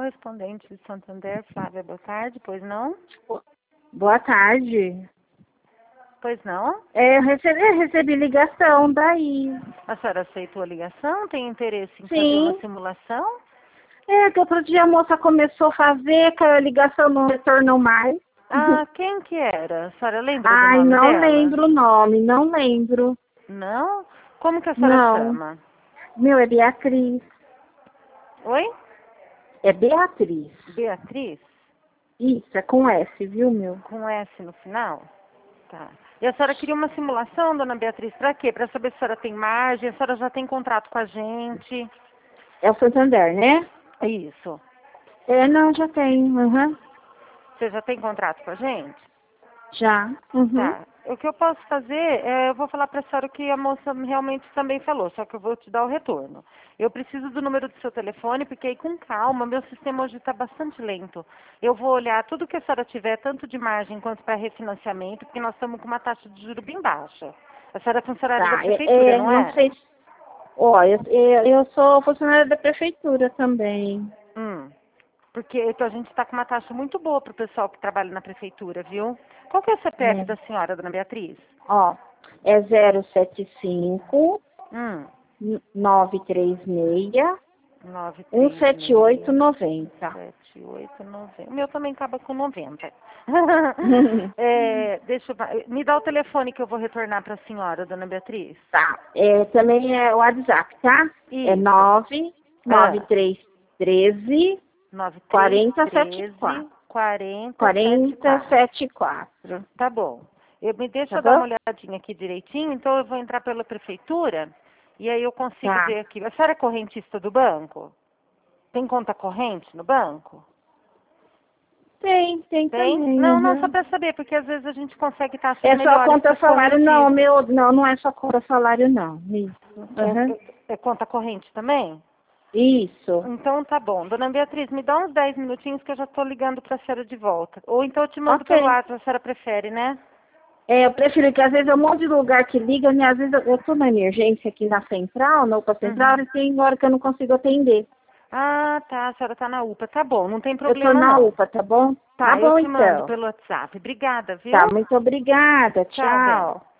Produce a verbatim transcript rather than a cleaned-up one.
Correspondente de Santander, Flávia, boa tarde, pois não? Boa tarde. Pois não? É, eu recebi, eu recebi ligação daí. A senhora aceitou a ligação? Tem interesse em fazer Sim. uma simulação? É, que outro dia a moça começou a fazer, que a ligação não retornou mais. Ah, quem que era? A senhora lembra do Ai, nome não dela? lembro o nome, não lembro. Não? Como que a senhora Não. chama? Meu, é Beatriz. Oi? É Beatriz. Beatriz? Isso, é com S, viu, meu? Com S no final? Tá. E a senhora queria uma simulação, dona Beatriz, pra quê? Pra saber se a senhora tem margem, a senhora já tem contrato com a gente. É o Santander, né? Isso. É, não, já tenho, uhum. Você já tem contrato com a gente? Já. Uhum. Tá. O que eu posso fazer, é, eu vou falar para a senhora o que a moça realmente também falou, só que eu vou te dar o retorno. Eu preciso do número do seu telefone, porque aí com calma, meu sistema hoje está bastante lento. Eu vou olhar tudo que a senhora tiver, tanto de margem quanto para refinanciamento, porque nós estamos com uma taxa de juros bem baixa. A senhora é funcionária da Tá, é, prefeitura, é, não não é? sei se... Ó, eu, eu, eu sou funcionária da prefeitura também. Hum. Porque então, a gente está com uma taxa muito boa para o pessoal que trabalha na prefeitura, viu? Qual que é o C P F É. da senhora, dona Beatriz? Ó, é zero sete cinco, Hum. nove três seis, nove um três sete oito seis, nove zero. sete oito nove. O meu também acaba com noventa. É, deixa eu, me dá o telefone que eu vou retornar para a senhora, dona Beatriz. Tá, é, também é o WhatsApp, tá? É Isso. nove nove Ah, três treze nove três quarenta setenta e treze quatro. quarenta setenta e quarenta quatro. setenta e quatro. Tá bom. Eu, me deixa Tá eu dar uma bom? olhadinha aqui direitinho, então eu vou entrar pela prefeitura e aí eu consigo Tá. ver aqui. A senhora é correntista do banco? Tem conta corrente no banco? Tem, tem Tem? também. Não, não, só Uhum. para saber, porque às vezes a gente consegue taxas É só melhores para conta os salário, não, correntistas. meu, não, não é só conta salário, não. Isso. É, Uhum. é- é conta corrente também? Isso. Então tá bom. Dona Beatriz, me dá uns dez minutinhos que eu já estou ligando para a senhora de volta. Ou então eu te mando pelo Ok. WhatsApp, a senhora prefere, né? É, eu prefiro que às vezes é um monte de lugar que liga, e às vezes eu, eu tô na emergência aqui na central, na UPA central, Uhum. e tem hora que eu não consigo atender. Ah, tá, a senhora tá na UPA. Tá bom, não tem Eu tô problema na não. UPA, tá bom? Tá Tá, eu bom te mando então. pelo WhatsApp. Obrigada, Tá, viu? muito obrigada. Tchau, bem. Tchau.